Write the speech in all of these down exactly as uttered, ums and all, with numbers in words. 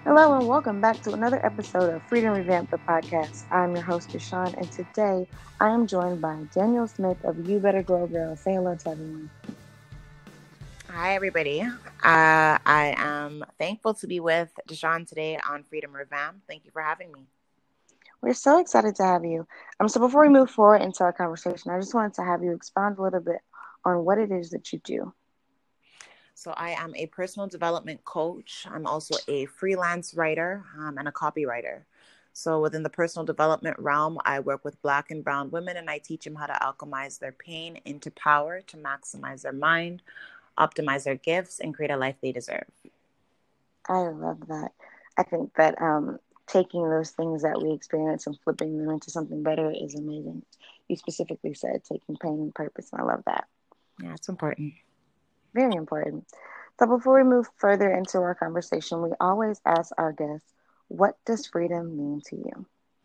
Hello and welcome back to another episode of Freedom Revamp the podcast. I'm your host, Deshawn, and today I am joined by Daniel Smith of You Better Grow Girl. Say hello to everyone. Hi, everybody. Uh, I am thankful to be with Deshawn today on Freedom Revamp. Thank you for having me. We're so excited to have you. Um, so before we move forward into our conversation, I just wanted to have you expound a little bit on what it is that you do. So, I am a personal development coach. I'm also a freelance writer um, and a copywriter. So, within the personal development realm, I work with Black and Brown women and I teach them how to alchemize their pain into power to maximize their mind, optimize their gifts, and create a life they deserve. I love that. I think that um, taking those things that we experience and flipping them into something better is amazing. You specifically said taking pain and purpose, and I love that. Yeah, it's important. Very important. So before we move further into our conversation, we always ask our guests, what does freedom mean to you?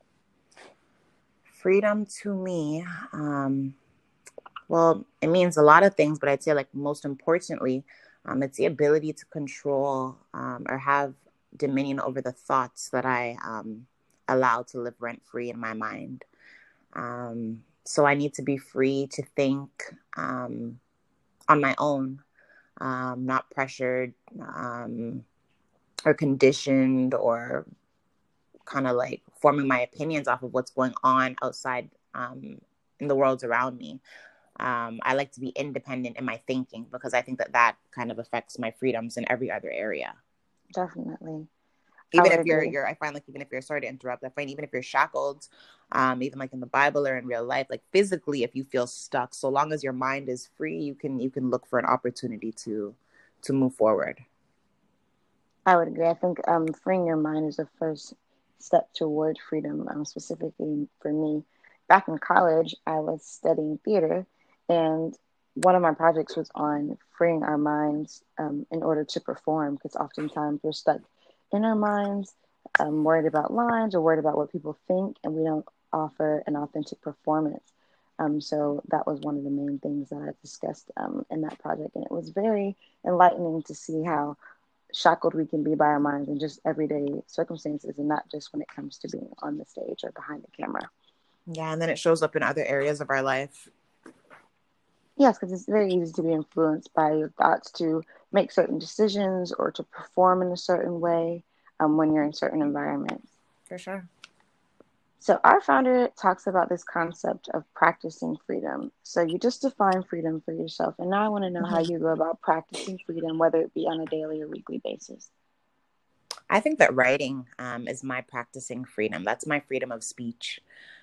Freedom to me, um, well, it means a lot of things, but I'd say, like, most importantly, um, it's the ability to control um, or have dominion over the thoughts that I um, allow to live rent free in my mind. Um, so I need to be free to think um, on my own, um, not pressured um, or conditioned or kind of like forming my opinions off of what's going on outside um, in the worlds around me. Um, I like to be independent in my thinking because I think that that kind of affects my freedoms in every other area. Definitely. I Even would if you're, agree. you're, I find like even if you're, sorry to interrupt, I find even if you're shackled, um, even like in the Bible or in real life, like physically, if you feel stuck, so long as your mind is free, you can you can look for an opportunity to to move forward. I would agree. I think um, freeing your mind is the first step toward freedom, um, specifically for me. Back in college, I was studying theater, and one of my projects was on freeing our minds um, in order to perform, because oftentimes we're stuck in our minds, um, worried about lines or worried about what people think, and we don't offer an authentic performance. Um, so that was one of the main things that I discussed um, in that project, and it was very enlightening to see how shackled we can be by our minds in just everyday circumstances and not just when it comes to being on the stage or behind the camera. Yeah, and then it shows up in other areas of our life. Yes, because it's very easy to be influenced by your thoughts to make certain decisions or to perform in a certain way um, when you're in certain environments. For sure. So, our founder talks about this concept of practicing freedom. So, you just define freedom for yourself. And now I want to know how Mhm. you go about practicing freedom, whether it be on a daily or weekly basis. I think that writing um, is my practicing freedom. That's my freedom of speech.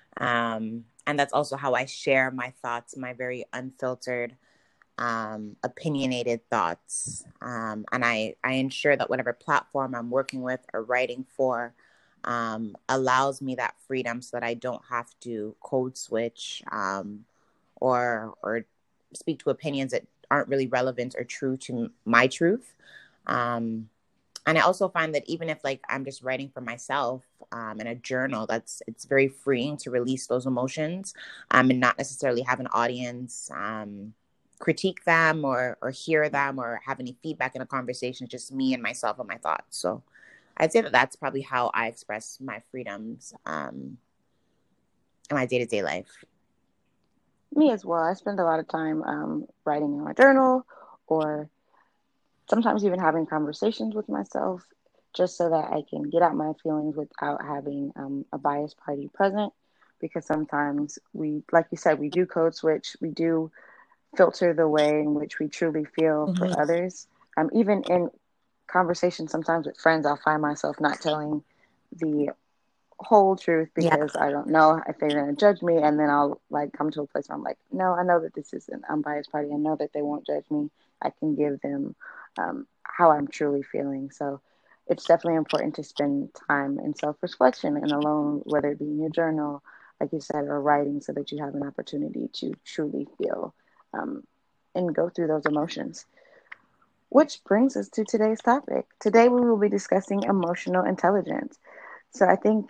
Um, and that's also how I share my thoughts, my very unfiltered, um, opinionated thoughts. Um, and I, I ensure that whatever platform I'm working with or writing for um, allows me that freedom so that I don't have to code switch um, or, or speak to opinions that aren't really relevant or true to my truth. Um, and I also find that even if like I'm just writing for myself um, in a journal, that's it's very freeing to release those emotions um, and not necessarily have an audience um, critique them or or hear them or have any feedback in a conversation. It's just me and myself and my thoughts. So I'd say that that's probably how I express my freedoms um, in my day to day life. Me as well. I spend a lot of time um, writing in my journal or sometimes even having conversations with myself just so that I can get out my feelings without having um, a biased party present. Because sometimes we, like you said, we do code switch, we do filter the way in which we truly feel for Mm-hmm. others. Um, even in conversations, sometimes with friends, I'll find myself not telling the whole truth Yeah. because I don't know if they're going to judge me. And then I'll like come to a place where I'm like, no, I know that this is an unbiased party. I know that they won't judge me. I can give them um, how I'm truly feeling. So it's definitely important to spend time in self reflection and alone, whether it be in your journal, like you said, or writing, so that you have an opportunity to truly feel um, and go through those emotions. Which brings us to today's topic. Today we will be discussing emotional intelligence. So I think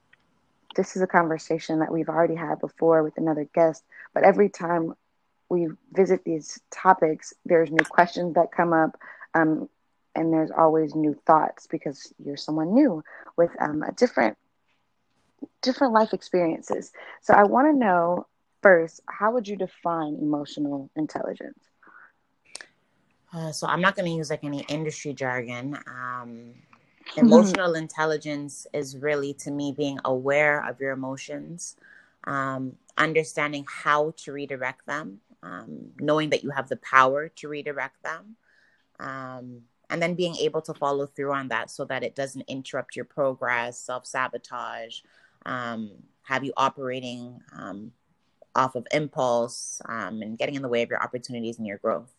this is a conversation that we've already had before with another guest, but every time we visit these topics, there's new questions that come up. Um, and there's always new thoughts because you're someone new with um, a different different life experiences. So I want to know first, how would you define emotional intelligence? Uh, so I'm not going to use like any industry jargon. Um, emotional intelligence is really, to me, being aware of your emotions, um, understanding how to redirect them, um, knowing that you have the power to redirect them, um, and then being able to follow through on that so that it doesn't interrupt your progress, self-sabotage, um, have you operating um, off of impulse, um, and getting in the way of your opportunities and your growth.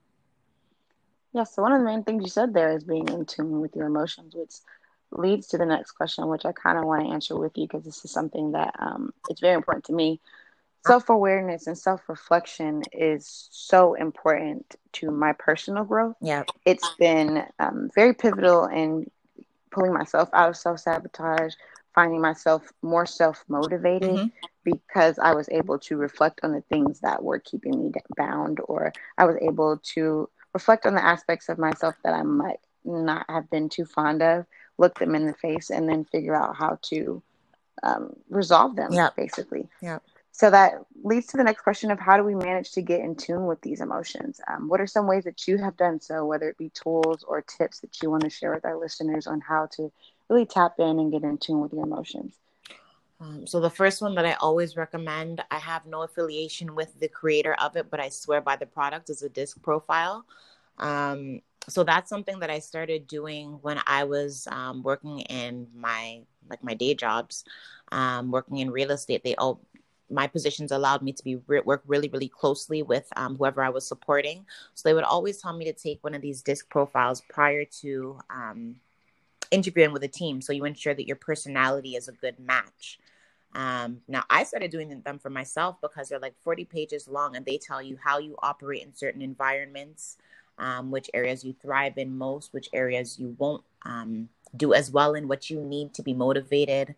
Yeah, so one of the main things you said there is being in tune with your emotions, which leads to the next question, which I kind of want to answer with you because this is something that um, it's very important to me. Self-awareness and self-reflection is so important to my personal growth. Yeah. It's been um, very pivotal in pulling myself out of self-sabotage, finding myself more self-motivated Mm-hmm. because I was able to reflect on the things that were keeping me bound, or I was able to reflect on the aspects of myself that I might not have been too fond of, look them in the face, and then figure out how to um, resolve them, Yeah. basically. Yeah. So that leads to the next question of how do we manage to get in tune with these emotions? Um, what are some ways that you have done so, whether it be tools or tips that you want to share with our listeners on how to really tap in and get in tune with your emotions? Um, so the first one that I always recommend, I have no affiliation with the creator of it, but I swear by the product, is a disc profile. Um, so that's something that I started doing when I was um, working in my like my day jobs, um, working in real estate. They all my positions allowed me to be re- work really really closely with um, whoever I was supporting. So they would always tell me to take one of these disc profiles prior to um, interviewing with a team, so you ensure that your personality is a good match. Um, now, I started doing them for myself because they're like forty pages long, and they tell you how you operate in certain environments, um, which areas you thrive in most, which areas you won't um, do as well in, what you need to be motivated,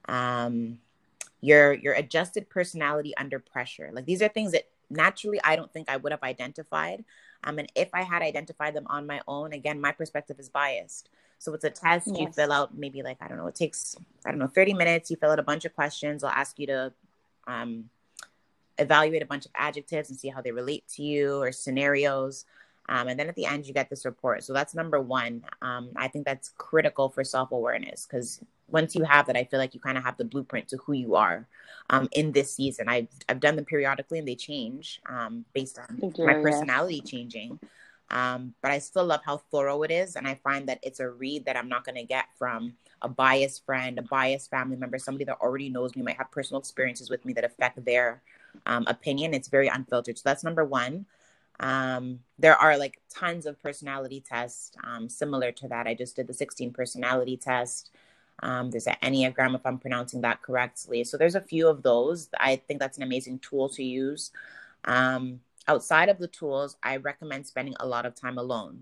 um, your your adjusted personality under pressure. Like, these are things that naturally I don't think I would have identified. Um, and if I had identified them on my own, again, my perspective is biased. So it's a test you Yes. fill out, maybe like, I don't know, it takes, I don't know, thirty minutes. You fill out a bunch of questions. I'll ask you to um, evaluate a bunch of adjectives and see how they relate to you, or scenarios. Um, and then at the end, you get this report. So that's number one. Um, I think that's critical for self-awareness, because once you have that, I feel like you kind of have the blueprint to who you are um, in this season. I've, I've done them periodically, and they change um, based on They my do, yes. personality changing. Um, but I still love how thorough it is. And I find that it's a read that I'm not going to get from a biased friend, a biased family member, somebody that already knows me, might have personal experiences with me that affect their um, opinion. It's very unfiltered. So that's number one. Um, there are like tons of personality tests um, similar to that. I just did the sixteen personality test. Um, there's an Enneagram, if I'm pronouncing that correctly. So there's a few of those. I think that's an amazing tool to use. Um, outside of the tools, I recommend spending a lot of time alone.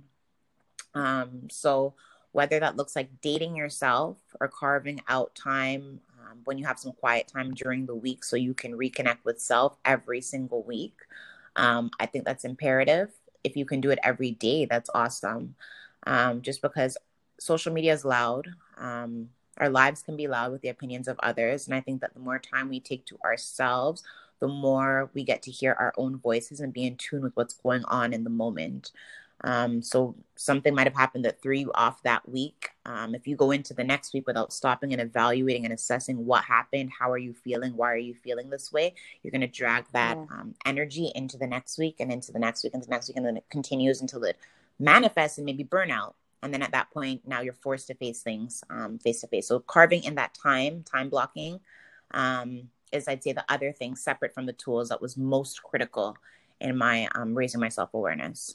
Um, so whether that looks like dating yourself or carving out time um, when you have some quiet time during the week so you can reconnect with self every single week. Um, I think that's imperative. If you can do it every day, that's awesome. Um, just because social media is loud. Um, our lives can be loud with the opinions of others. And I think that the more time we take to ourselves, the more we get to hear our own voices and be in tune with what's going on in the moment. Um, so something might have happened that threw you off that week. Um, if you go into the next week without stopping and evaluating and assessing what happened, how are you feeling, why are you feeling this way, you're going to drag that Yes. um, energy into the next week and into the next week and the next week, and then it continues until it manifests and maybe burnout. And then at that point, now you're forced to face things um, face to face. So carving in that time, time blocking, um, is, I'd say, the other thing separate from the tools that was most critical in my um, raising my self-awareness.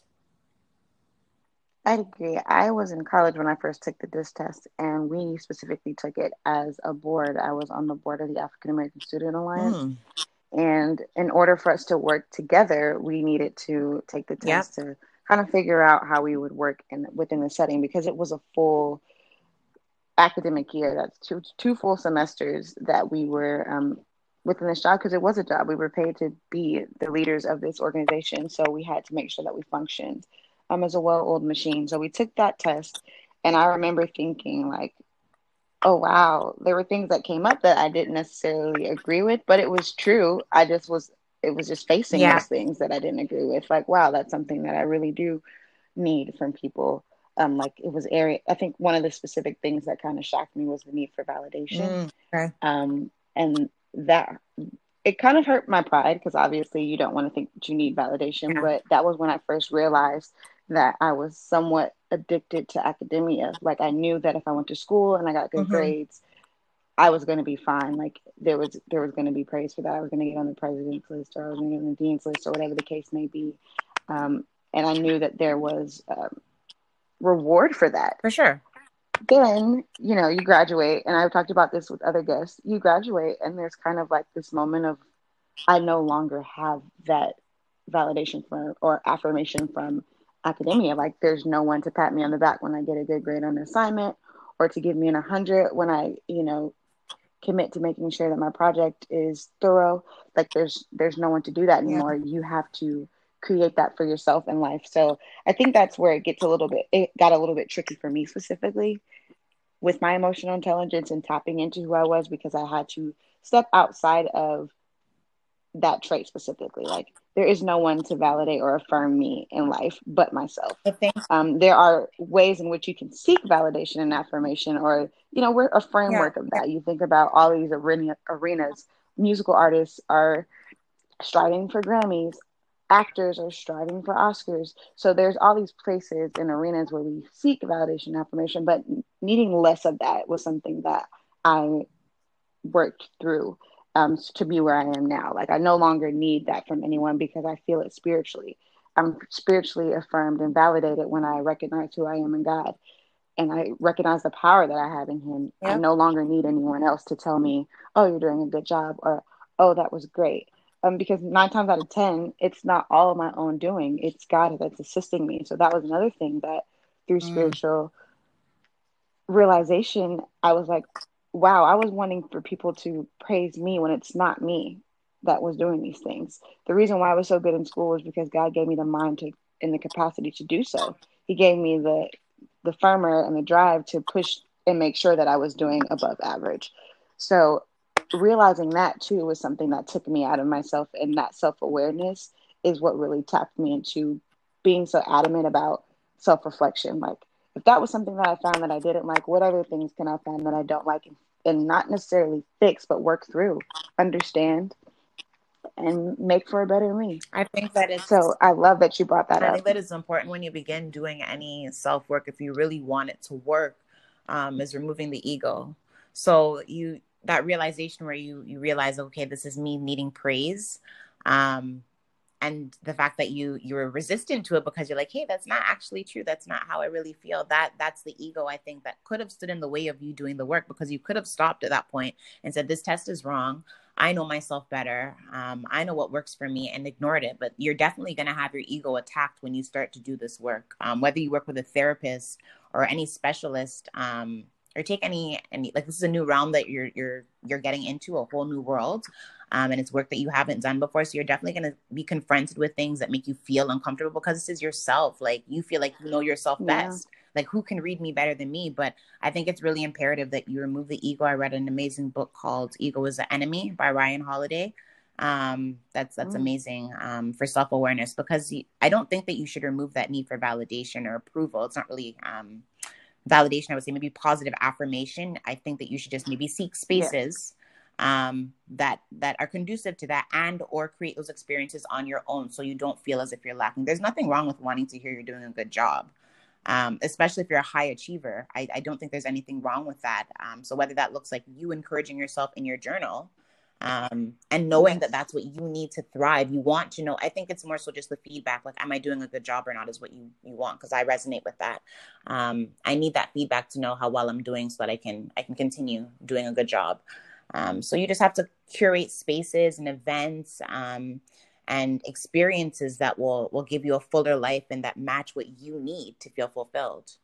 I agree. I was in college when I first took the DISC test, and we specifically took it as a board. I was on the board of the African American Student Alliance. Mm. And in order for us to work together, we needed to take the Yep. test to kind of figure out how we would work in within the setting, because it was a full academic year. That's two two full semesters that we were um, within this job, because it was a job. We were paid to be the leaders of this organization, so we had to make sure that we functioned um, is a well-oiled machine. So we took that test, and I remember thinking like, oh wow, there were things that came up that I didn't necessarily agree with, but it was true. I just was it was just facing Yeah. those things that I didn't agree with. Like, wow, that's something that I really do need from people. Um, like it was area. I think one of the specific things that kind of shocked me was the need for validation. Mm, okay. Um, and that it kind of hurt my pride because obviously you don't want to think that you need validation. Yeah. But that was when I first realized that I was somewhat addicted to academia. Like I knew that if I went to school and I got good Mm-hmm. grades, I was going to be fine. Like there was there was going to be praise for that. I was going to get on the president's list, or I was going to get on the dean's list, or whatever the case may be. Um, and I knew that there was um, reward for that. For sure. Then, you know, you graduate, and I've talked about this with other guests. You graduate, and there's kind of like this moment of, I no longer have that validation from or affirmation from academia. Like, there's no one to pat me on the back when I get a good grade on an assignment, or to give me an one hundred when I, you know, commit to making sure that my project is thorough. Like, there's there's no one to do that Yeah. anymore. You have to create that for yourself in life. So I think that's where it gets a little bit. It got a little bit tricky for me specifically with my emotional intelligence and tapping into who I was, because I had to step outside of that trait specifically. Like, there is no one to validate or affirm me in life but myself. I think. Um, there are ways in which you can seek validation and affirmation, or, you know, we're a Yeah. framework of that. You think about all these arena, arenas. Musical artists are striving for Grammys, actors are striving for Oscars. So there's all these places and arenas where we seek validation and affirmation, but needing less of that was something that I worked through um, to be where I am now. Like, I no longer need that from anyone because I feel it spiritually. I'm spiritually affirmed and validated when I recognize who I am in God, and I recognize the power that I have in Him. I Yeah. no longer need anyone else to tell me, "Oh, you're doing a good job," or "Oh, that was great." Um, because nine times out of ten, it's not all of my own doing. It's God that's assisting me. So that was another thing that through Mm. spiritual realization, I was like, wow, I was wanting for people to praise me when it's not me that was doing these things. The reason why I was so good in school was because God gave me the mind to and the capacity to do so. He gave me the the firmer and the drive to push and make sure that I was doing above average. So realizing that too was something that took me out of myself, and that self-awareness is what really tapped me into being so adamant about self-reflection. Like, if that was something that I found that I didn't like, what other things can I find that I don't like, and, and not necessarily fix, but work through, understand, and make for a better me. I think that it's. So I love that you brought that I up. think that it's important when you begin doing any self work, if you really want it to work, um, is removing the ego. So you that realization where you you realize, okay, this is me needing praise. Um, and the fact that you you were resistant to it because you're like, hey, that's not actually true, that's not how I really feel, that that's the ego, I think, that could have stood in the way of you doing the work, because you could have stopped at that point and said, this test is wrong, I know myself better, um, I know what works for me, and ignored it. But you're definitely going to have your ego attacked when you start to do this work, um, whether you work with a therapist or any specialist, um, or take any any like, this is a new realm that you're you're you're getting into, a whole new world, um, and it's work that you haven't done before. So you're definitely going to be confronted with things that make you feel uncomfortable, because this is yourself. Like, you feel like you know yourself Yeah. best. Like, who can read me better than me? But I think it's really imperative that you remove the ego. I read an amazing book called Ego is the Enemy by Ryan Holiday. Um, that's that's Mm. amazing, um, for self-awareness, because you, I don't think that you should remove that need for validation or approval. It's not really um, validation. I would say maybe positive affirmation. I think that you should just maybe seek Yes. spaces um, that that are conducive to that, and or create those experiences on your own, so you don't feel as if you're lacking. There's nothing wrong with wanting to hear you're doing a good job, um, especially if you're a high achiever. I, I don't think there's anything wrong with that. Um, so whether that looks like you encouraging yourself in your journal, um, and knowing that Yes. that's what you need to thrive, you want to know. I think it's more so just the feedback, like, am I doing a good job or not, is what you you want, because I resonate with that. Um, I need that feedback to know how well I'm doing, so that I can I can continue doing a good job. Um, so you just have to curate spaces and events, um, and experiences that will will give you a fuller life and that match what you need to feel fulfilled.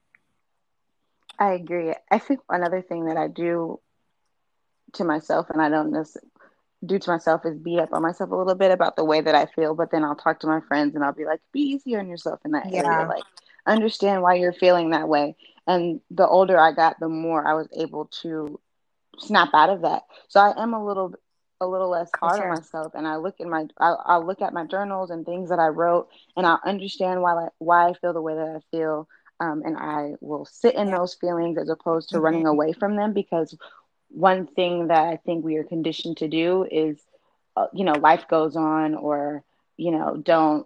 I agree. I think another thing that I do to myself, and I don't necessarily, do to myself is beat up on myself a little bit about the way that I feel, but then I'll talk to my friends and I'll be like, be easy on yourself in that area. Yeah, Like, understand why you're feeling that way. And the older I got, the more I was able to snap out of that. So I am a little a little less for hard on sure. myself, and I look in my I, I'll look at my journals and things that I wrote, and I'll understand why I, why I feel the way that I feel, um, and I will sit in Yeah. those feelings as opposed to running Mhm. away from them. Because one thing that I think we are conditioned to do is, uh, you know, life goes on, or you know, don't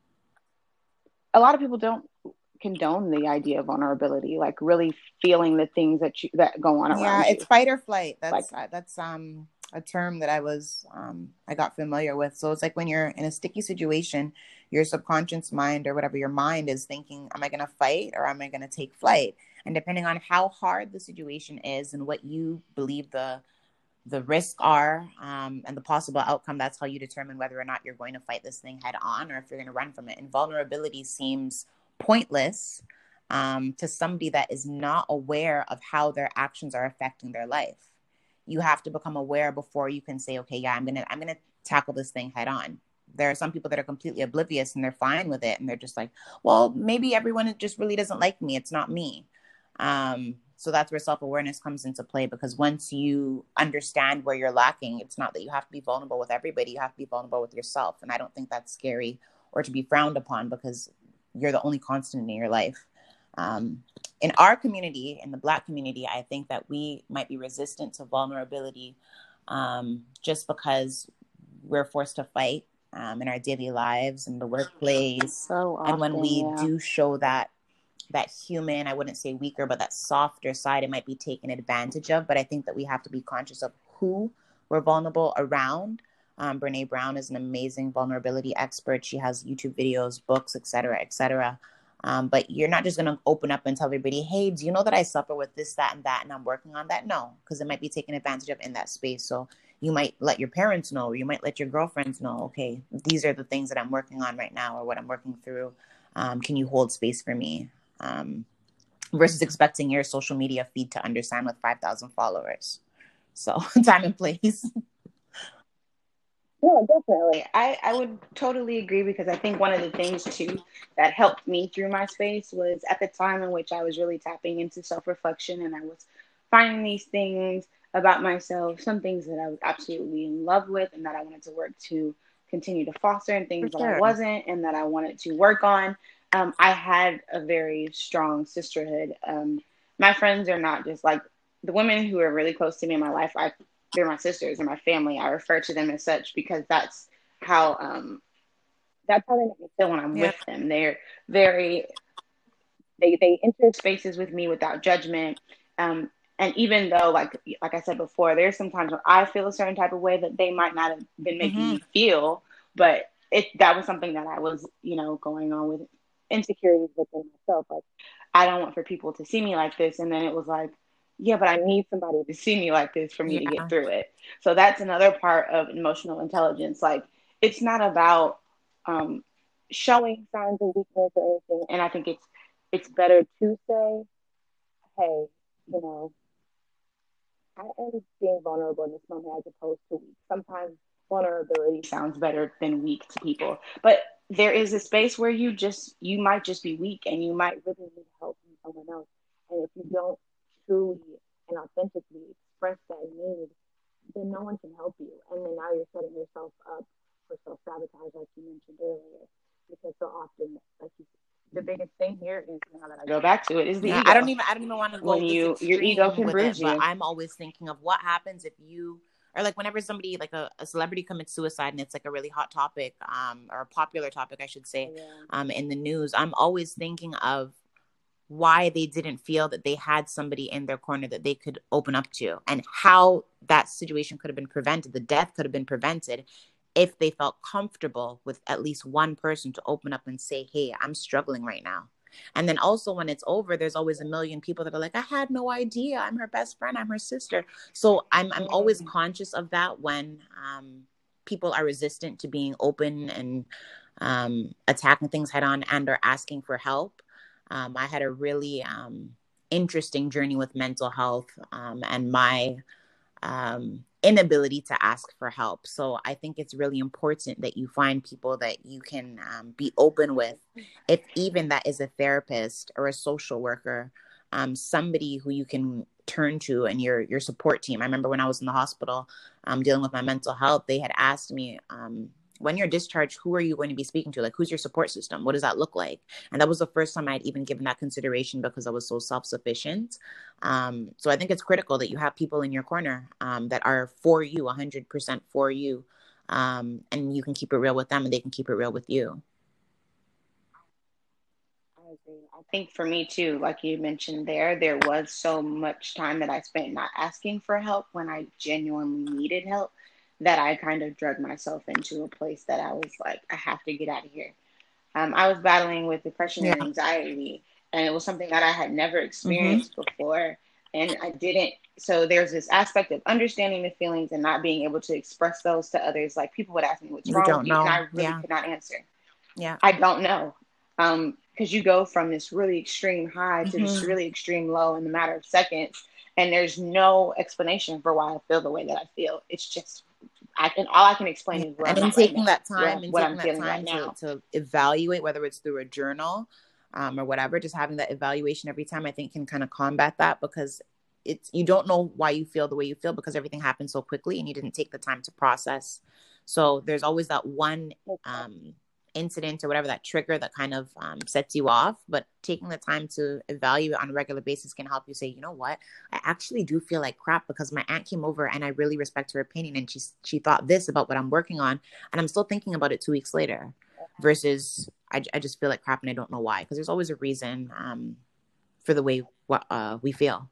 a lot of people don't condone the idea of vulnerability, like really feeling the things that you that go on Yeah, around it's you, fight or flight. like. That's uh, that's um a term that I was um I got familiar with. So it's like when you're in a sticky situation, your subconscious mind or whatever your mind is thinking, am I going to fight or am I going to take flight? And depending on how hard the situation is and what you believe the the risks are, um, and the possible outcome, that's how you determine whether or not you're going to fight this thing head on or if you're going to run from it. And vulnerability seems pointless, um, to somebody that is not aware of how their actions are affecting their life. You have to become aware before you can say, okay, yeah, i'm gonna i'm gonna tackle this thing head on. There are some people that are completely oblivious and they're fine with it, and they're just like, well, maybe everyone just really doesn't like me, it's not me. Um, so that's where self-awareness comes into play, because once you understand where you're lacking, it's not that you have to be vulnerable with everybody, you have to be vulnerable with yourself. And I don't think that's scary or to be frowned upon, because you're the only constant in your life. Um, in our community, in the Black community, I think that we might be resistant to vulnerability, um, just because we're forced to fight, um, in our daily lives, in the workplace. So And when often, we yeah. do show that that human, I wouldn't say weaker, but that softer side, it might be taken advantage of. But I think that we have to be conscious of who we're vulnerable around. Um, Brene Brown is an amazing vulnerability expert. She has YouTube videos, books, et cetera, et cetera. Um, but you're not just going to open up and tell everybody, hey, do you know that I suffer with this, that, and that, and I'm working on that? No, because it might be taken advantage of in that space. So you might let your parents know, or you might let your girlfriends know, okay, these are the things that I'm working on right now, or what I'm working through. Um, can you hold space for me? Um, versus expecting your social media feed to understand with five thousand followers. So time and place. No, definitely. I, I would totally agree, because I think one of the things too that helped me through my space was at the time in which I was really tapping into self reflection, and I was finding these things about myself, some things that I was absolutely in love with and that I wanted to work to continue to foster, and For things that I sure. wasn't and that I wanted to work on. Um, I had a very strong sisterhood. Um, my friends are not just like the women who are really close to me in my life. I they're my sisters and my family. I refer to them as such because that's how um that's how they make me feel when I'm Yeah. with them. They're very they they enter spaces with me without judgment. Um and even though like like I said before, there's sometimes when I feel a certain type of way that they might not have been making Mm-hmm. me feel, but it that was something that I was, you know, going on with insecurities within myself. Like, I don't want for people to see me like this. And then it was like, yeah, but I need somebody to see me like this for me to get Yeah. through it. So that's another part of emotional intelligence. Like, it's not about um, showing signs of weakness or anything. And I think it's it's better to say, hey, you know, I am being vulnerable in this moment as opposed to weak. Sometimes vulnerability sounds better than weak to people, but there is a space where you just you might just be weak and you might really need help from someone else. And if you don't truly and authentically express that need, then no one can help you. And then now you're setting yourself up for self sabotage, like you mentioned earlier, because so often, like you, the biggest thing here is, now that I go back to it, is the Yeah. I don't ego. even I don't even want to go When this you your ego extreme can with bruise it, but you. I'm always thinking of what happens if you, or like whenever somebody like a, a celebrity commits suicide and it's like a really hot topic, um, or a popular topic, I should say, Yeah. um, in the news. I'm always thinking of why they didn't feel that they had somebody in their corner that they could open up to, and how that situation could have been prevented, the death could have been prevented, if they felt comfortable with at least one person to open up and say, hey, I'm struggling right now. And then also when it's over, there's always a million people that are like, I had no idea, I'm her best friend, I'm her sister. So i'm, I'm always Mm. conscious of that when um, people are resistant to being open and um, attacking things head on and or asking for help. um, I had a really um, interesting journey with mental health, um, and my um, inability to ask for help. So I think it's really important that you find people that you can um, be open with, if even that is a therapist or a social worker, um, somebody who you can turn to and your your support team. I remember when I was in the hospital um, dealing with my mental health, they had asked me, um, when you're discharged, who are you going to be speaking to? Like, who's your support system? What does that look like? And that was the first time I'd even given that consideration because I was so self-sufficient. Um, so I think it's critical that you have people in your corner um, that are for you, one hundred percent for you. Um, and you can keep it real with them and they can keep it real with you. I agree. I think for me too, like you mentioned there, there was so much time that I spent not asking for help when I genuinely needed help that I kind of drug myself into a place that I was like, I have to get out of here. Um, I was battling with depression Yeah. and anxiety, and it was something that I had never Mm-hmm. experienced before. And I didn't, so there's this aspect of understanding the feelings and not being able to express those to others. Like people would ask me, what's You wrong with don't you? And know. I really Yeah. could not answer. Yeah. I don't know. Um, because you go from this really extreme high to this Mm-hmm. really extreme low in a matter of seconds, and there's no explanation for why I feel the way that I feel. It's just I can all I can explain Yeah. is where And I'm in at right taking now, that where time and what taking I'm that feeling right time to, now. to evaluate, whether it's through a journal um, or whatever, just having that evaluation every time, I think can kind of combat that, because it's, you don't know why you feel the way you feel because everything happened so quickly and you didn't take the time to process. So there's always that one um, incident or whatever, that trigger that kind of um, sets you off. But taking the time to evaluate on a regular basis can help you say, you know what, I actually do feel like crap because my aunt came over and I really respect her opinion and she she thought this about what I'm working on and I'm still thinking about it two weeks later, versus I, I just feel like crap and I don't know why, because there's always a reason um, for the way uh, we feel.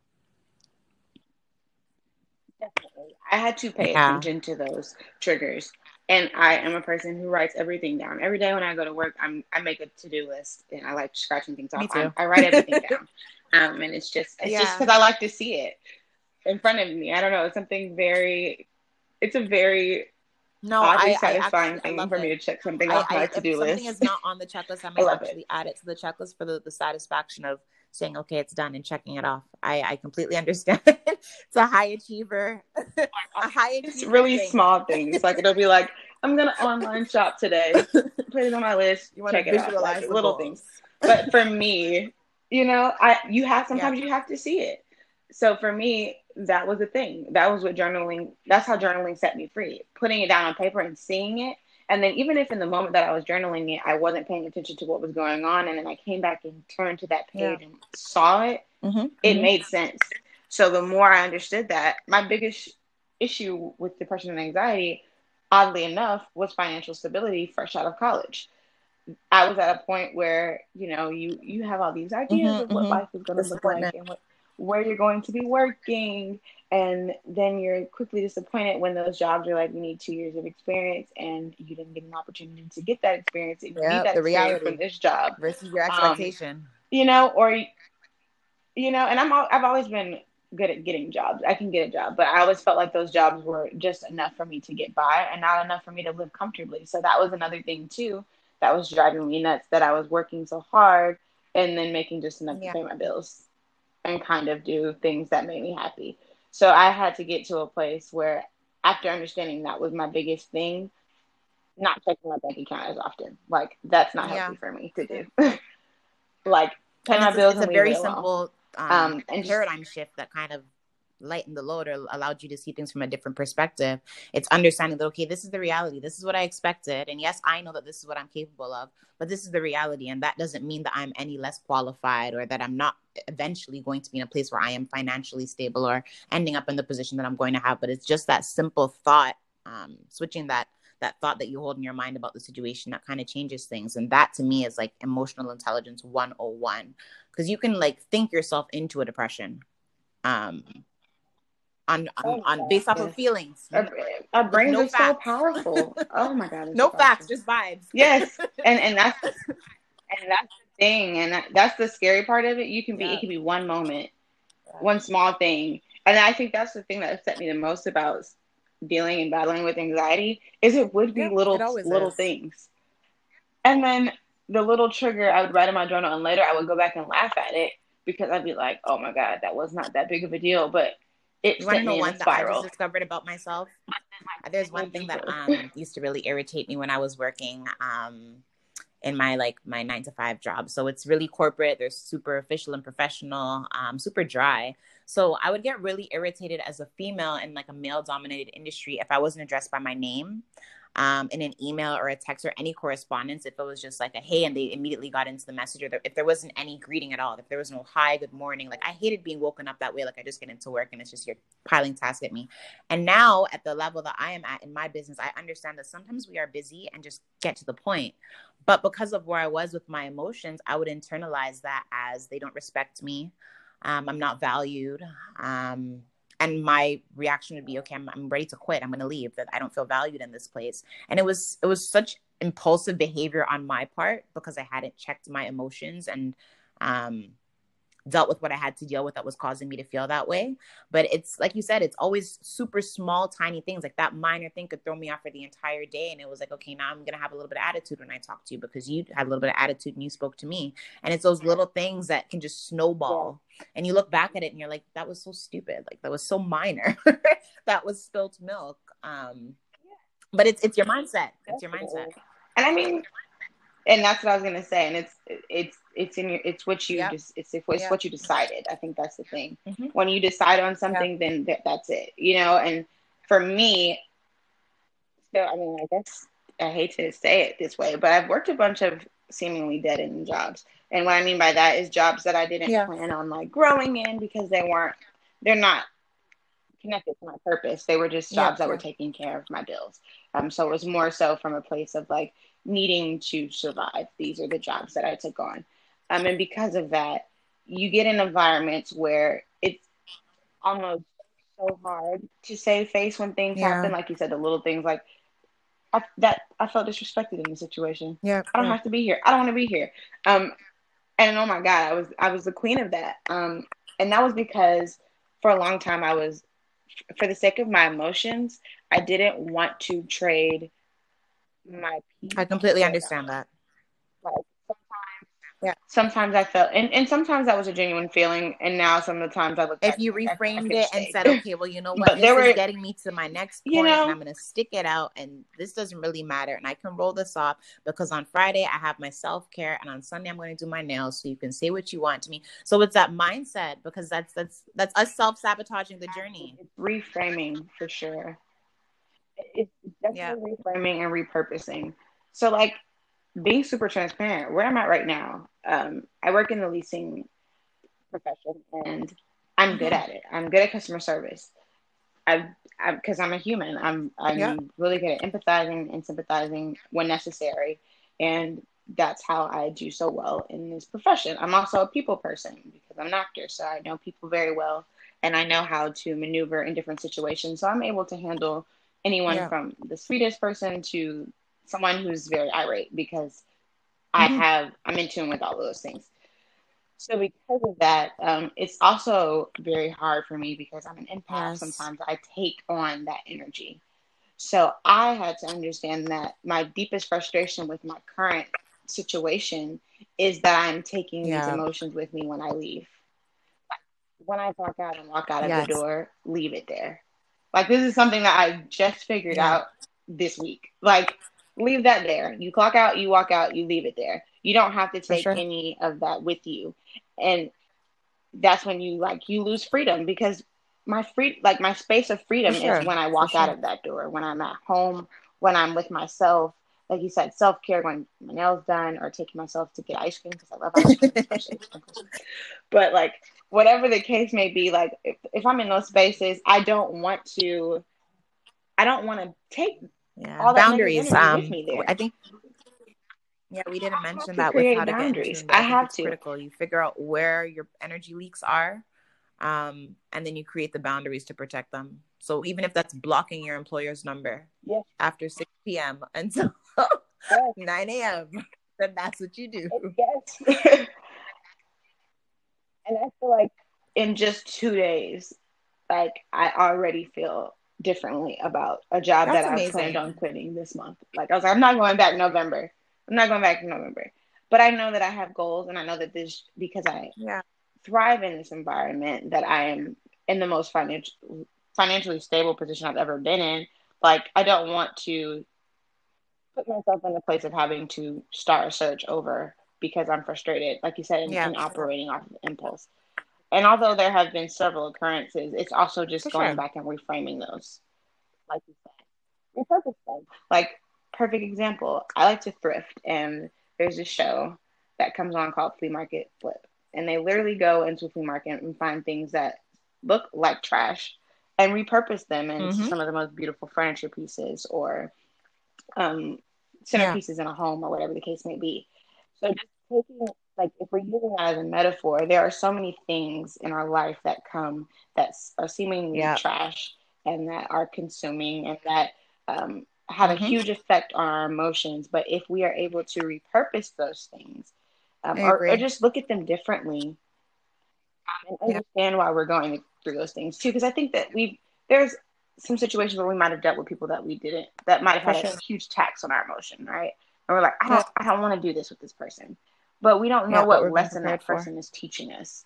Definitely. I had to pay Yeah, attention to those triggers. And I am a person who writes everything down. Every day when I go to work, I'm I make a to-do list and I like scratching things off. me I'm, too. I write everything down. Um, and it's just it's just Yeah. because I like to see it in front of me. I don't know. It's something very it's a very No, oddly I, I actually, satisfying I thing love for me it. to check something I, off my I, if to-do something list. is not on the checklist, I I might love it. actually add it to the checklist for the, the satisfaction of saying, okay, it's done and checking it off. I, I completely understand. It's a high achiever, a high It's achiever really thing. small things. Like it'll be like, I'm gonna online shop today. Put it on my list, You want to check it off. Like visualize the little things. goals. But for me, you know, I you have Yeah. sometimes you have to see it. So for me, that was the thing. That was what journaling, that's how journaling set me free. Putting it down on paper and seeing it. And then even if in the moment that I was journaling it, I wasn't paying attention to what was going on, and then I came back and turned to that Yeah. page and saw it, Mm-hmm. it Mm-hmm. made sense. So the more I understood that, my biggest issue with depression and anxiety, oddly enough, was financial stability fresh out of college. I was at a point where, you know, you you have all these ideas of Mm-hmm. what Mm-hmm. life is going to look like Disappointment. and what where you're going to be working, and then you're quickly disappointed when those jobs are like, we need two years of experience, and you didn't get an opportunity to get that experience. You need Yeah. that The experience from reality this job, versus your um, expectation. you know, or you know, and I'm al- I've always been good at getting jobs. I can get a job, but I always felt like those jobs were just enough for me to get by and not enough for me to live comfortably. So that was another thing too that was driving me nuts, that I was working so hard and then making just enough to Yeah. pay my bills and kind of do things that made me happy. So I had to get to a place where, after understanding that was my biggest thing, not checking my bank account as often. Like that's not Yeah. healthy for me to do. Like pay And my it's a, bills it's a and leave it very alone. simple um, Um, and just paradigm shift that kind of lightened the load or allowed you to see things from a different perspective. It's understanding that, okay, this is the reality. This is what I expected. And yes, I know that this is what I'm capable of, but this is the reality. And that doesn't mean that I'm any less qualified or that I'm not eventually going to be in a place where I am financially stable or ending up in the position that I'm going to have. But it's just that simple thought, um, switching that that thought that you hold in your mind about the situation that kind of changes things. And that to me is like emotional intelligence one oh one, because you can like think yourself into a depression um on on, oh my on God, based off of yes. feelings Our, n- our with brains no are so facts. powerful. Oh my God, they're so No facts, powerful. just vibes. Yes, and and that's and that's the thing, and that, that's the scary part of it. You can be, it Yeah, can be one moment, one small thing, and I think that's the thing that upset me the most about dealing and battling with anxiety is it would be yeah, it little always little is. things, and then the little trigger I would write in my journal, and later I would go back and laugh at it because I'd be like, oh my God, that was not that big of a deal, but it You want to sent know me in a one that I just spiral. discovered about myself? There's Go one thing that deeper. um used to really irritate me when I was working um in my like my nine to five job. So it's really corporate. They're super official and professional, um, super dry. So I would get really irritated as a female in like a male dominated industry if I wasn't addressed by my name. Um, in an email or a text or any correspondence, if it was just like a hey, and they immediately got into the message, or there, if there wasn't any greeting at all, if there was no hi, good morning, like I hated being woken up that way. Like I just get into work and it's just you're piling tasks at me. And now at the level that I am at in my business, I understand that sometimes we are busy and just get to the point. But because of where I was with my emotions, I would internalize that as they don't respect me. Um, I'm not valued. Um, and my reaction would be, okay, I'm, I'm ready to quit. I'm going to leave, that I don't feel valued in this place. And it was, it was such impulsive behavior on my part because I hadn't checked my emotions and, um, dealt with what I had to deal with that was causing me to feel that way. But it's like you said, it's always super small, tiny things. Like that minor thing could throw me off for the entire day. And it was like, okay, now I'm going to have a little bit of attitude when I talk to you because you had a little bit of attitude and you spoke to me. And it's those little things that can just snowball. Yeah. And you look back at it and you're like, that was so stupid. Like that was so minor. That was spilt milk. Um, but it's, it's your mindset. It's your mindset. And I mean, and that's what I was gonna say. And it's it's it's in your it's what you yep. just it's, it's yep. what you decided. I think that's the thing. Mm-hmm. When you decide on something, yep. then th- that's it. You know. And for me, so I mean, I guess I hate to say it this way, but I've worked a bunch of seemingly dead end jobs. And what I mean by that is jobs that I didn't yeah. plan on like growing in because they weren't they're not connected to my purpose. They were just jobs yeah, that yeah. were taking care of my bills. Um, so it was more so from a place of like needing to survive. These are the jobs that I took on. Um, and because of that, you get in environments where it's almost so hard to save face when things yeah. happen. Like you said, the little things like I, that I felt disrespected in the situation. Yeah, I don't yeah. have to be here. I don't want to be here. Um, and oh my God, I was I was the queen of that. Um, and that was because for a long time I was, for the sake of my emotions, I didn't want to trade my peace. I completely understand that. Like sometimes, yeah. Sometimes I felt, and, and sometimes that was a genuine feeling. And now some of the times I look if back, you like, reframed I, I it and said, okay, well, you know what, this were, is getting me to my next point, you know, and I'm going to stick it out, and this doesn't really matter, and I can roll this off because on Friday I have my self-care, and on Sunday I'm going to do my nails, so you can say what you want to me. So it's that mindset, because that's that's that's us self-sabotaging the journey. It's reframing for sure. It's definitely yeah. reframing and repurposing. So like being super transparent, where I'm at right now, um, I work in the leasing profession and I'm good at it. I'm good at customer service. I, because I'm a human. I'm I'm yeah. really good at empathizing and sympathizing when necessary, and that's how I do so well in this profession. I'm also a people person because I'm an actor, so I know people very well, and I know how to maneuver in different situations. So I'm able to handle anyone yeah. from the sweetest person to someone who's very irate because mm-hmm. I have I'm in tune with all of those things. So because of that, um, it's also very hard for me because I'm an empath. Yes. Sometimes I take on that energy. So I had to understand that my deepest frustration with my current situation is that I'm taking yeah. these emotions with me when I leave. Like, when I walk out and walk out yes. of the door, leave it there. Like, this is something that I just figured yeah. out this week. Like, leave that there. You clock out, you walk out, you leave it there. You don't have to take sure. any of that with you. And that's when you like you lose freedom, because my free like my space of freedom sure. is when I walk sure. out of that door, when I'm at home, when I'm with myself. Like you said, self-care, when my nails done, or taking myself to get ice cream because I love ice cream, especially. But like whatever the case may be, like if, if I'm in those spaces, I don't want to I don't want to take yeah. all that boundaries um with me there. I think Yeah, we didn't mention that with how to boundaries. get in tune. I, I have it's to. critical. You figure out where your energy leaks are, um, and then you create the boundaries to protect them. So even if that's blocking your employer's number yes. after six p.m. until yes. nine a.m., then that's what you do. Yes. And I feel like in just two days, like I already feel differently about a job that's that amazing. I planned on quitting this month. Like I was like, I'm not going back November. I'm not going back in November. But I know that I have goals, and I know that this, because I yeah. thrive in this environment, that I am in the most financial, financially stable position I've ever been in. Like, I don't want to put myself in the place of having to start a search over because I'm frustrated, like you said, Yeah, and operating off of impulse. And although there have been several occurrences, it's also just for going sure. back and reframing those, like you said, repurpose them. Like, perfect example, I like to thrift, and there's a show that comes on called Flea Market Flip. And they literally go into a flea market and find things that look like trash and repurpose them into Mm-hmm. some of the most beautiful furniture pieces or um, Yeah, centerpieces in a home or whatever the case may be. So just taking, like, if we're using that as a metaphor, there are so many things in our life that come that are seemingly yeah. trash and that are consuming and that um, have a Mm-hmm. huge effect on our emotions. But if we are able to repurpose those things I um, or, or agree. just look at them differently and Yeah, understand why we're going through those things too, because I think that we've there's some situations where we might have dealt with people that we didn't that might have for had a sure. huge tax on our emotion, right? And we're like, I Yeah, don't I don't want to do this with this person, but we don't know yeah. What what we're being lesson prepared that for. person is teaching us.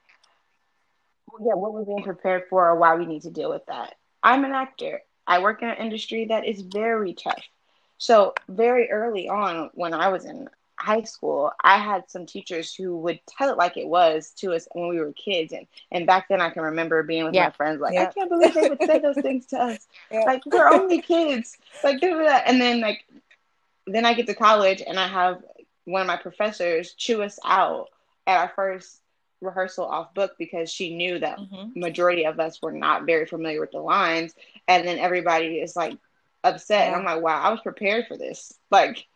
Yeah, what we're being prepared for or why we need to deal with that. I'm an actor. I work in an industry that is very tough. So very early on when I was in high school, I had some teachers who would tell it like it was to us when we were kids. And, and back then I can remember being with Yeah, my friends like, I yeah, can't believe they would say those things to us. yeah. Like, we're only kids. Like, do that. And then like then I get to college and I have one of my professors chew us out at our first rehearsal off book because she knew that Mm-hmm. majority of us were not very familiar with the lines. And then everybody is like upset. And Yeah, I'm like, wow, I was prepared for this. Like,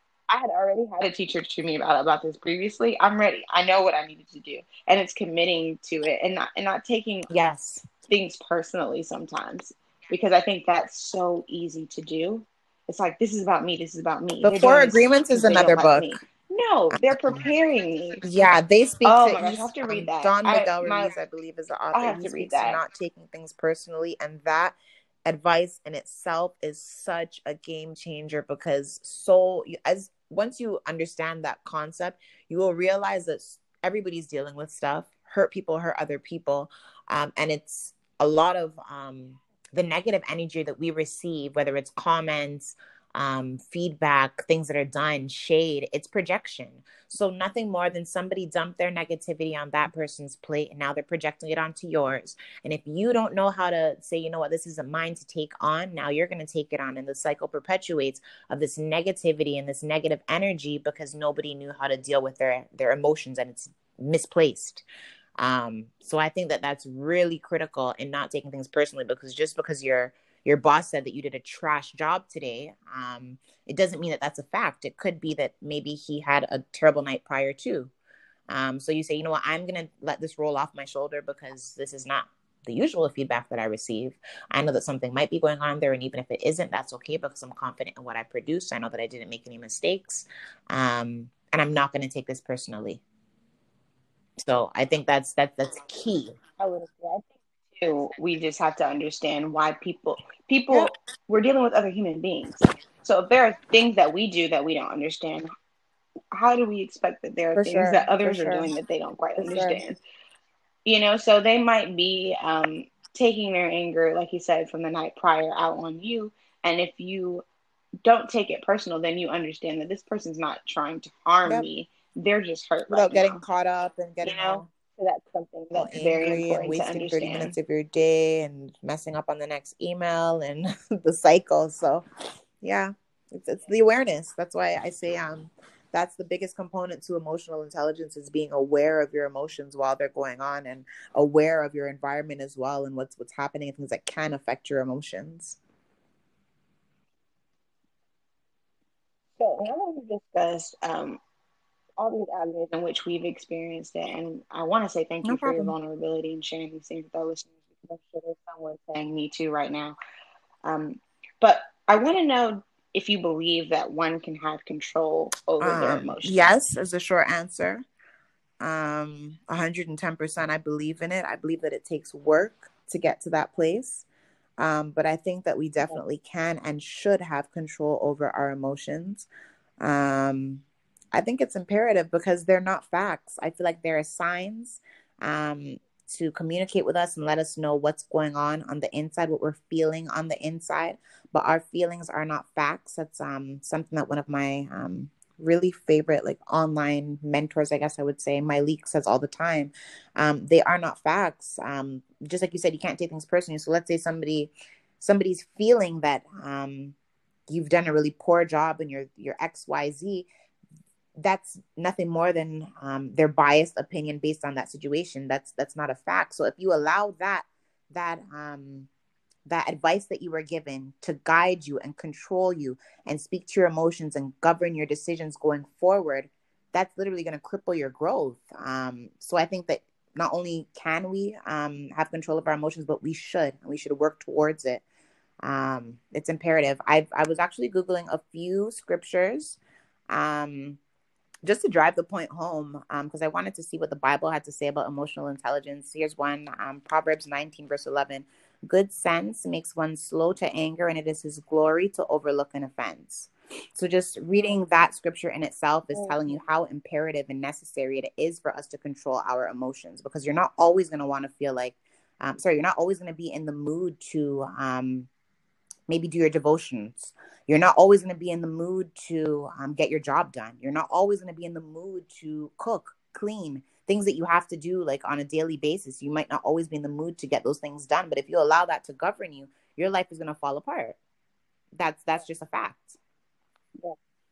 I had already had a teacher to me about about this previously. I'm ready. I know what I needed to do. And it's committing to it and not and not taking yes. things personally sometimes because I think that's so easy to do. It's like, this is about me. This is about me. The They're Four doing this Agreements is because they don't another like book. me. No, they're preparing me. Yeah, they speak Oh to my gosh, I he's have to read um, that. Don I Miguel my Ruiz, I believe, is the I author. have He to read speaks to that. not taking things personally, and that advice in itself is such a game changer because so as once you understand that concept, you will realize that everybody's dealing with stuff. Hurt people hurt other people, um, and it's a lot of um, the negative energy that we receive, whether it's comments, um, feedback, things that are done, shade, it's projection. So nothing more than somebody dumped their negativity on that person's plate and now they're projecting it onto yours. And if you don't know how to say, you know what, this isn't mine to take on, now you're going to take it on. And the cycle perpetuates of this negativity and this negative energy because nobody knew how to deal with their, their emotions and it's misplaced. Um, so I think that that's really critical in not taking things personally because just because your your boss said that you did a trash job today, um, it doesn't mean that that's a fact. It could be that maybe he had a terrible night prior to. Um, so you say, you know what, I'm going to let this roll off my shoulder because this is not the usual feedback that I receive. I know that something might be going on there. And even if it isn't, that's okay because I'm confident in what I produced. I know that I didn't make any mistakes. Um, and I'm not going to take this personally. So I think that's, that's, that's key. I would agree. I think too, we just have to understand why people Yeah, people we're dealing with other human beings. So if there are things that we do that we don't understand, how do we expect that there are for things sure. that For others are sure. doing that they don't quite For sure. understand? You know, so they might be um, taking their anger, like you said, from the night prior out on you. And if you don't take it personal, then you understand that this person's not trying to harm Yep. me. They're just hurt right Without getting now, caught up and you getting know? all So that's something all that's very angry and important to wasting thirty understand. minutes of your day and messing up on the next email and the cycle. So yeah, it's, it's the awareness. That's why I say um that's the biggest component to emotional intelligence is being aware of your emotions while they're going on and aware of your environment as well and what's what's happening and things that can affect your emotions. So now that we've discussed um, all these avenues in which we've experienced it, and I want to say thank No you for your problem. vulnerability and sharing these things with our listeners because I'm sure there's someone saying me too right now. Um, but I want to know if you believe that one can have control over their Um, emotions. yes, is the short answer. Um, one hundred ten percent I believe in it. I believe that it takes work to get to that place. Um, but I think that we Okay. definitely can and should have control over our emotions. Um, I think it's imperative because they're not facts. I feel like there are signs. Um, to communicate with us and let us know what's going on on the inside, what we're feeling on the inside. But our feelings are not facts. That's um, something that one of my um, really favorite like online mentors, I guess I would say, Myleik, says all the time. Um, they are not facts. Um, just like you said, you can't take things personally. So let's say somebody somebody's feeling that um, you've done a really poor job in your your X Y Z. That's nothing more than um, their biased opinion based on that situation. That's that's not a fact. So if you allow that that um, that advice that you were given to guide you and control you and speak to your emotions and govern your decisions going forward, that's literally going to cripple your growth. Um, so I think that not only can we um, have control of our emotions, but we should, and we should work towards it. Um, it's imperative. I I was actually Googling a few scriptures. Um, just to drive the point home, because um, I wanted to see what the Bible had to say about emotional intelligence. Here's one, um, Proverbs nineteen, verse eleven. Good sense makes one slow to anger, and it is his glory to overlook an offense. So just reading that scripture in itself is telling you how imperative and necessary it is for us to control our emotions, because you're not always going to want to feel like, um, sorry, you're not always going to be in the mood to um, maybe do your devotions. You're not always going to be in the mood to um, get your job done. You're not always going to be in the mood to cook, clean, things that you have to do like on a daily basis. You might not always be in the mood to get those things done. But if you allow that to govern you, your life is going to fall apart. That's that's just a fact. Yeah.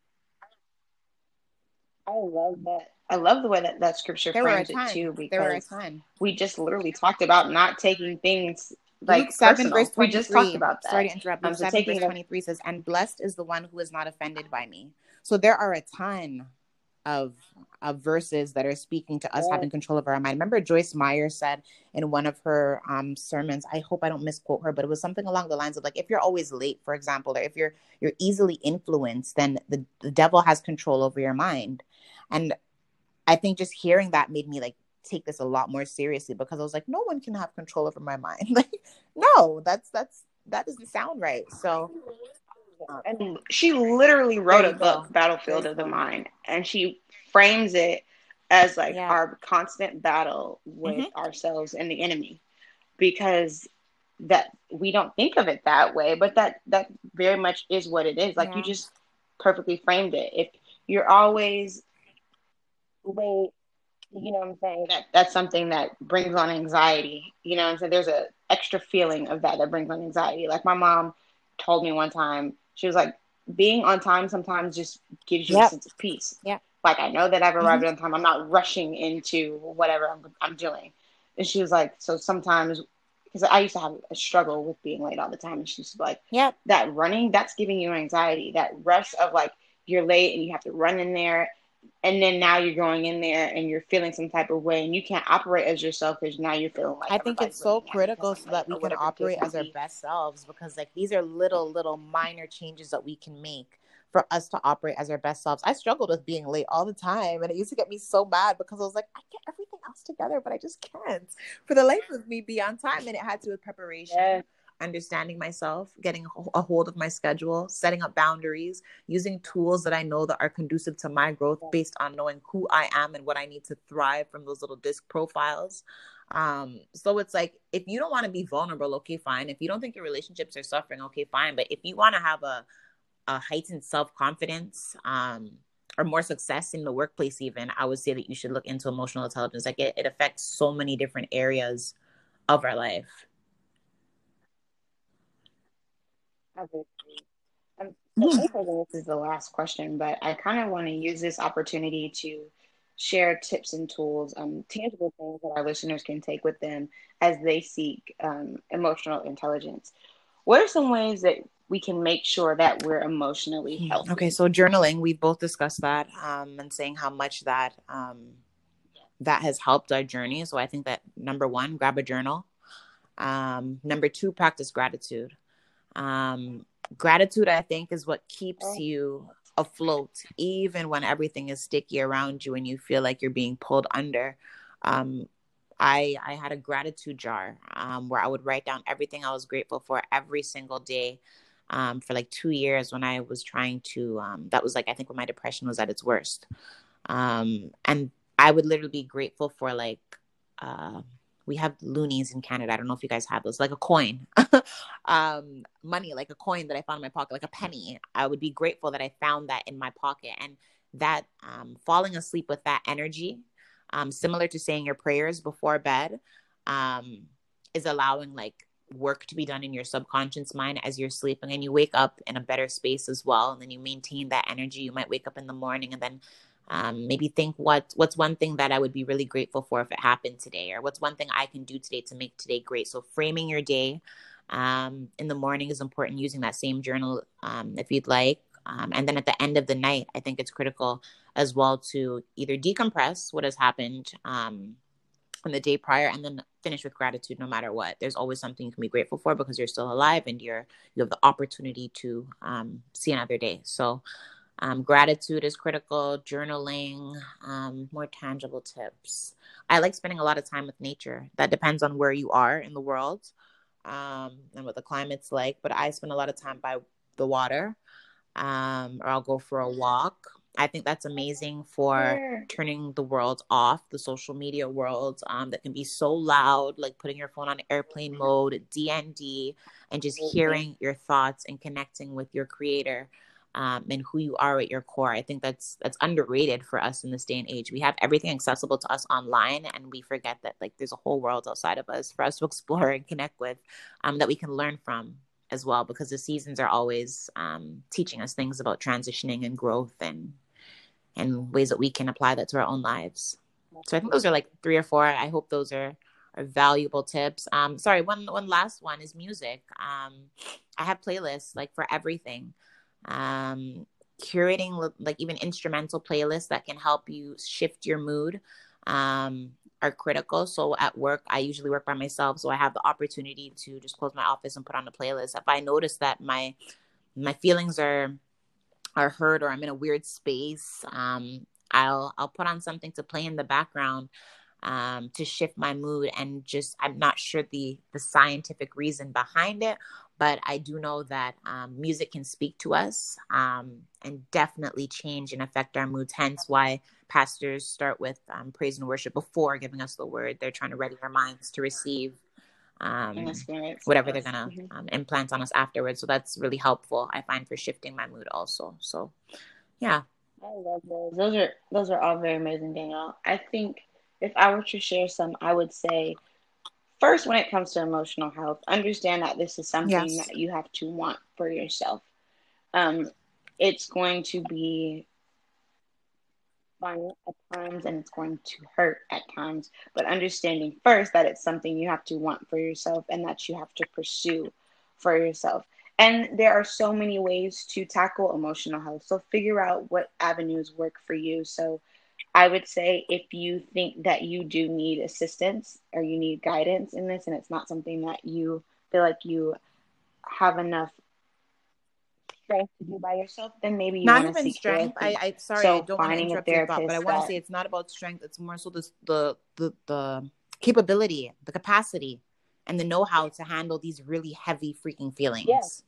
I love that. I love the way that that scripture There were a frames it ton. too, There were a because ton. we just literally talked about not taking things like Luke seven, personal. verse We just talked twenty-three. about Sorry that. to interrupt. Um, Luke so seven, verse taking a twenty-three says, "And blessed is the one who is not offended by me." So there are a ton of of verses that are speaking to us yeah. having control of our mind. Remember, Joyce Meyer said in one of her um, sermons, I hope I don't misquote her, but it was something along the lines of like, if you're always late, for example, or if you're you're easily influenced, then the, the devil has control over your mind. And I think just hearing that made me like take this a lot more seriously, because I was like, no one can have control over my mind. Like, no, that's that's that doesn't sound right. So And she literally there wrote a you book, go. There Battlefield you of the go. Mind, and she frames it as like Yeah. our constant battle with Mm-hmm. ourselves and the enemy, because that we don't think of it that way, but that that very much is what it is. Like you Yeah. just perfectly framed it. If you're always late, you know what I'm saying, that that's something that brings on anxiety. You know what I'm saying? There's a extra feeling of that that brings on anxiety. Like my mom told me one time, she was like, being on time sometimes just gives you a Yep. sense of peace. Yep. Like I know that I've arrived Mm-hmm. on time. I'm not rushing into whatever I'm, I'm doing. And she was like, so sometimes, because I used to have a struggle with being late all the time. And she's like, Yep. that running, that's giving you anxiety. That rush of like, you're late and you have to run in there, and then now you're going in there and you're feeling some type of way, and you can't operate as yourself because now you're feeling like I think it's everybody's so looking at me because critical I'm so late that we or can whatever the case operate may as our be. best selves, because like these are little, little minor changes that we can make for us to operate as our best selves. I struggled with being late all the time, and it used to get me so mad because I was like, I get everything else together, but I just can't for the life of me be on time. And it had to do with preparation. Yeah. Understanding myself, getting a hold of my schedule, setting up boundaries, using tools that I know that are conducive to my growth based on knowing who I am and what I need to thrive from those little disc profiles. Um, so it's like, if you don't want to be vulnerable, okay, fine. If you don't think your relationships are suffering, okay, fine. But if you want to have a, a heightened self-confidence, um, or more success in the workplace, even, I would say that you should look into emotional intelligence. Like it, it affects so many different areas of our life. Um, so I'm hoping this is the last question, but I kind of want to use this opportunity to share tips and tools, um, tangible things that our listeners can take with them as they seek um, emotional intelligence. What are some ways that we can make sure that we're emotionally healthy? Okay, so journaling, we both discussed that, um, and saying how much that um, that has helped our journey. So I think that number one, grab a journal. Um, number two, practice gratitude. Um, gratitude, I think, is what keeps you afloat, even when everything is sticky around you and you feel like you're being pulled under. Um, I I had a gratitude jar um, where I would write down everything I was grateful for every single day, um, for like two years when I was trying to. Um, that was like, I think when my depression was at its worst, um, and I would literally be grateful for like. Uh, we have loonies in Canada. I don't know if you guys have those, like a coin, um, money, like a coin that I found in my pocket, like a penny. I would be grateful that I found that in my pocket. And that um, falling asleep with that energy, um, similar to saying your prayers before bed, um, is allowing like work to be done in your subconscious mind as you're sleeping, and you wake up in a better space as well. And then you maintain that energy. You might wake up in the morning and then um, maybe think what what's one thing that I would be really grateful for if it happened today, or what's one thing I can do today to make today great. So framing your day um, in the morning is important, using that same journal um, if you'd like. Um, and then at the end of the night, I think it's critical as well to either decompress what has happened um, on the day prior, and then finish with gratitude. No matter what, there's always something you can be grateful for because you're still alive and you're you have the opportunity to um, see another day. So um, gratitude is critical. Journaling, um, more tangible tips. I like spending a lot of time with nature. That depends on where you are in the world um, and what the climate's like. But I spend a lot of time by the water, um, or I'll go for a walk. I think that's amazing for Sure. turning the world off, the social media world um, that can be so loud, like putting your phone on airplane mode, D N D, and just hearing your thoughts and connecting with your creator um, and who you are at your core. I think that's that's underrated for us in this day and age. We have everything accessible to us online, and we forget that like there's a whole world outside of us for us to explore and connect with, um, that we can learn from as well, because the seasons are always um, teaching us things about transitioning and growth and and ways that we can apply that to our own lives. So I think those are like three or four. I hope those are, are valuable tips. Um, sorry, one one last one is music. Um, I have playlists like for everything. Um, curating like even instrumental playlists that can help you shift your mood um, are critical. So at work, I usually work by myself, so I have the opportunity to just close my office and put on a playlist. If I notice that my my feelings are are hurt or I'm in a weird space, um, I'll I'll put on something to play in the background um, to shift my mood. And just I'm not sure the the scientific reason behind it, but I do know that um, music can speak to us um, and definitely change and affect our moods. Hence why pastors start with um, praise and worship before giving us the word. They're trying to ready our minds to receive um, whatever they're gonna mm-hmm. um, implant on us afterwards. So that's really helpful, I find, for shifting my mood also. So yeah, I love those. Those are those are all very amazing, Danielle. I think if I were to share some, I would say first, when it comes to emotional health, understand that this is something yes. that you have to want for yourself. Um, it's going to be fun at times and it's going to hurt at times, but understanding first that it's something you have to want for yourself and that you have to pursue for yourself. And there are so many ways to tackle emotional health. So figure out what avenues work for you. So I would say if you think that you do need assistance or you need guidance in this, and it's not something that you feel like you have enough strength to do by yourself, then maybe you want to seek strength. therapy. I, I sorry, so I don't want to interrupt your thought, but I want to say it's not about strength. It's more so the the the, the capability, the capacity, and the know-how to handle these really heavy freaking feelings. Yes.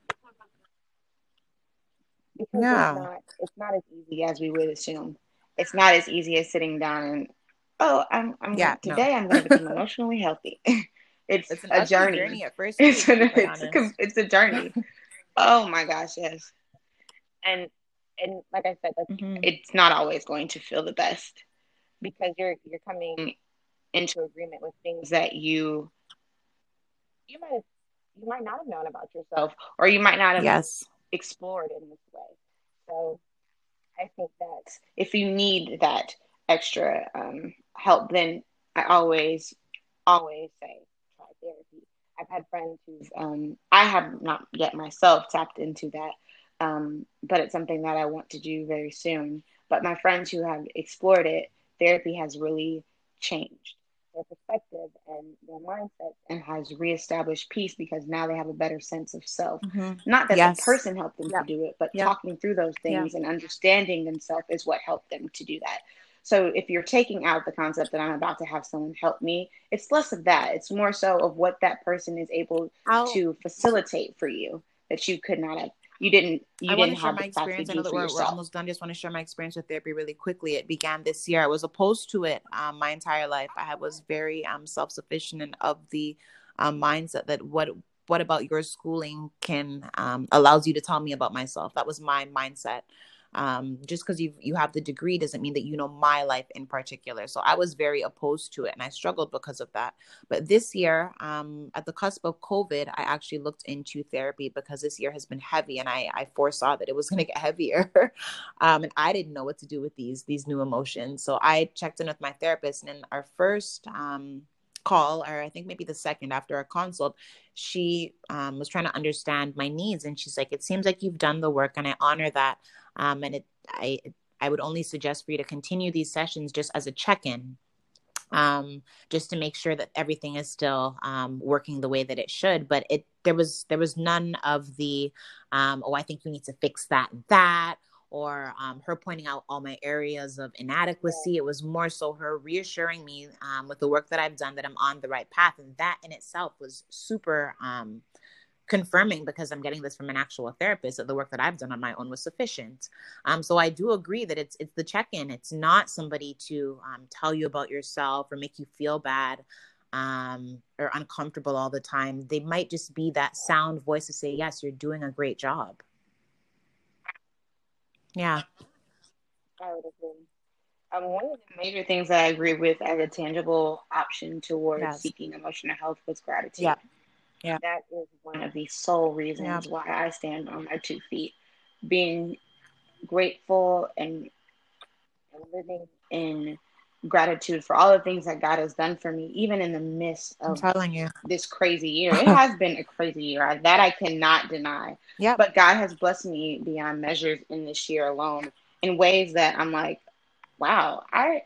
Because yeah. it's not, it's not as easy as we would assume. It's not as easy as sitting down and, oh, I'm, I'm yeah, today no. I'm going to become emotionally healthy. it's, it's an a journey. journey at first. It's, an, it's, a, it's a journey. Oh my gosh, yes. And and like I said, like, mm-hmm. it's not always going to feel the best because you're you're coming into agreement with things that you you might have, you might not have known about yourself, or you might not have yes. explored in this way. So I think that if you need that extra um, help, then I always, always say try therapy. I've had friends who've, um, I have not yet myself tapped into that, um, but it's something that I want to do very soon. But my friends who have explored it, therapy has really changed their perspective and their mindset and has reestablished peace because now they have a better sense of self. Mm-hmm. Not that yes. the person helped them yep. to do it, but yep. talking through those things yep. and understanding themselves is what helped them to do that. So if you're taking out the concept that I'm about to have someone help me, it's less of that. It's more so of what that person is able I'll, to facilitate for you that you could not have. you didn't I you want didn't to share have my the capacity experience. to I know do that for we're, we're yourself. almost done. Just want to share my experience with therapy really quickly. It began this year. I was opposed to it um, my entire life. I was very um, self-sufficient and of the um, mindset that what what about your schooling can um, allows you to tell me about myself. That was my mindset. Um, just because you you have the degree doesn't mean that you know my life in particular. So I was very opposed to it, and I struggled because of that. But this year, um, at the cusp of COVID, I actually looked into therapy because this year has been heavy, and I I foresaw that it was going to get heavier, um, and I didn't know what to do with these these new emotions. So I checked in with my therapist, and in our first um, call, or I think maybe the second after our consult, she um, was trying to understand my needs, and she's like, "It seems like you've done the work, and I honor that." Um, and it, I, I would only suggest for you to continue these sessions just as a check-in, um, just to make sure that everything is still um, working the way that it should. But it, there was, there was none of the, um, oh, I think you need to fix that and that, or um, her pointing out all my areas of inadequacy. It was more so her reassuring me um, with the work that I've done that I'm on the right path, and that in itself was super. Um, confirming, because I'm getting this from an actual therapist, that the work that I've done on my own was sufficient. Um, so I do agree that it's it's the check-in. It's not somebody to um, tell you about yourself or make you feel bad um, or uncomfortable all the time. They might just be that sound voice to say, yes, you're doing a great job. Yeah. I would agree. Um, one of the major things that I agree with as a tangible option towards Yes. seeking emotional health was gratitude. Yeah. Yeah. That is one of the sole Yeah. reasons why I stand on my two feet. Being grateful and, and living in gratitude for all the things that God has done for me, even in the midst I'm of telling you. this crazy year. It has been a crazy year. That I cannot deny. Yep. But God has blessed me beyond measures in this year alone in ways that I'm like, wow, I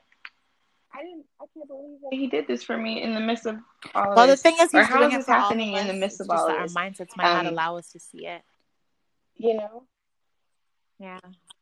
I didn't I can't believe that he did this for me in the midst of all of Well, the this. thing is, Or he's how doing is it this for all of happening in the us. midst It's of just all of that our this? mindsets might not Um, allow us to see it. you know? Yeah.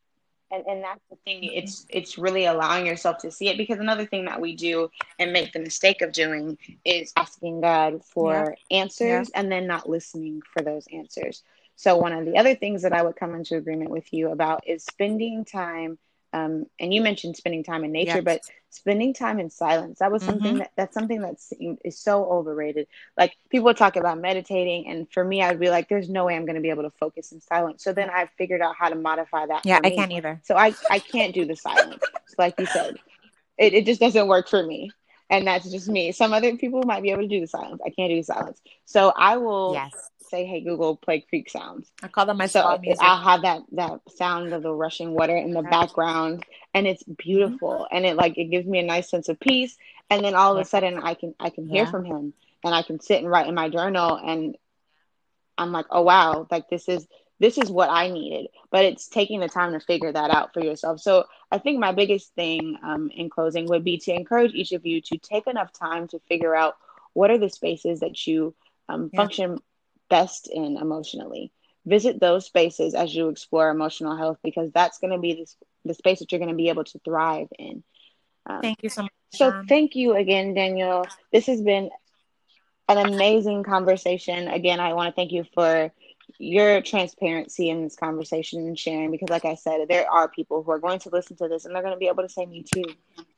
And and that's the thing. It's it's really allowing yourself to see it, because another thing that we do and make the mistake of doing is asking God Yeah. for Yeah. answers and then not listening for those answers. So one of the other things that I would come into agreement with you about is spending time. Um, and you mentioned spending time in nature, Yes. but spending time in silence. That was something Mm-hmm. that that's something that is so overrated. Like people talk about meditating, and for me, I'd be like, "There's no way I'm going to be able to focus in silence." So then I figured out how to modify that Yeah, for I me. can't either. So I I can't do the silence. So like you said, it, it just doesn't work for me. And that's just me. Some other people might be able to do the silence. I can't do the silence. So I will Yes. say, hey, Google, play creek sounds. I call them my So spa music. I'll have that that sound of the rushing water in the Yeah. background, and it's Mm-hmm. beautiful, and it like it gives me a nice sense of peace. And then all of Yeah. a sudden, I can I can hear Yeah. from him, and I can sit and write in my journal, and I'm like, oh wow, like this is this is what I needed. But it's taking the time to figure that out for yourself. So I think my biggest thing um, in closing would be to encourage each of you to take enough time to figure out what are the spaces that you um, Yeah. function best in emotionally. Visit those spaces as you explore emotional health, because that's going to be the, the space that you're going to be able to thrive in. Um, Thank you so much, so Sean. thank you again, Danielle. This has been an amazing conversation. Again, I want to thank you for your transparency in this conversation and sharing, because like I said, there are people who are going to listen to this and they're going to be able to say me too,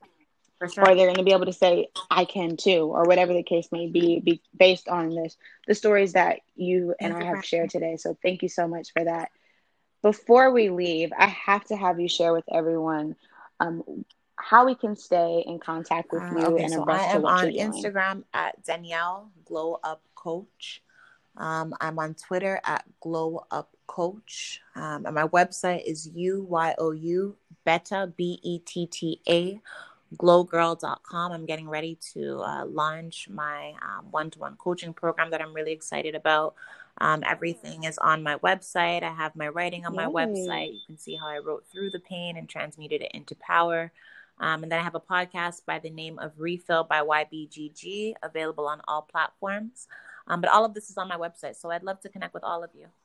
For sure. or they're going to be able to say I can too, or whatever the case may be, be based on this the stories that you and Thank I you for have having shared me. today. So thank you so much for that. Before we leave, I have to have you share with everyone um, how we can stay in contact with Uh, you okay, and so I abreast to am what on you're doing. Instagram at Danielle Glow Up Coach. Um, I'm on Twitter at Glow Up Coach. Um, and my website is U Y O U Betta, B E T T A, glow girl dot com. I'm getting ready to uh, launch my um, one-to-one coaching program that I'm really excited about. Um, everything is on my website. I have my writing on my Yay. website. You can see how I wrote through the pain and transmuted it into power. Um, and then I have a podcast by the name of Refill by Y B G G, available on all platforms. Um, but all of this is on my website, so I'd love to connect with all of you.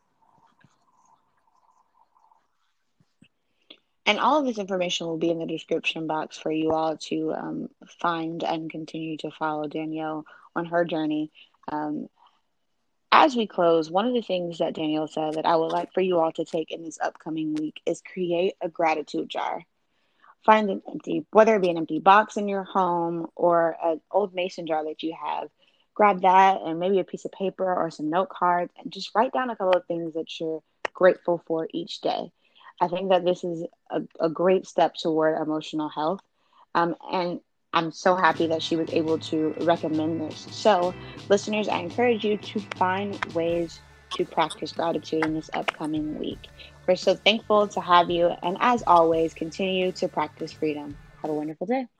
And all of this information will be in the description box for you all to um, find and continue to follow Danielle on her journey. Um, as we close, one of the things that Danielle said that I would like for you all to take in this upcoming week is create a gratitude jar. Find an empty, whether it be an empty box in your home or an old mason jar that you have. Grab that and maybe a piece of paper or some note cards and just write down a couple of things that you're grateful for each day. I think that this is a, a great step toward emotional health. Um, and I'm so happy that she was able to recommend this. So, listeners, I encourage you to find ways to practice gratitude in this upcoming week. We're so thankful to have you. And as always, continue to practice freedom. Have a wonderful day.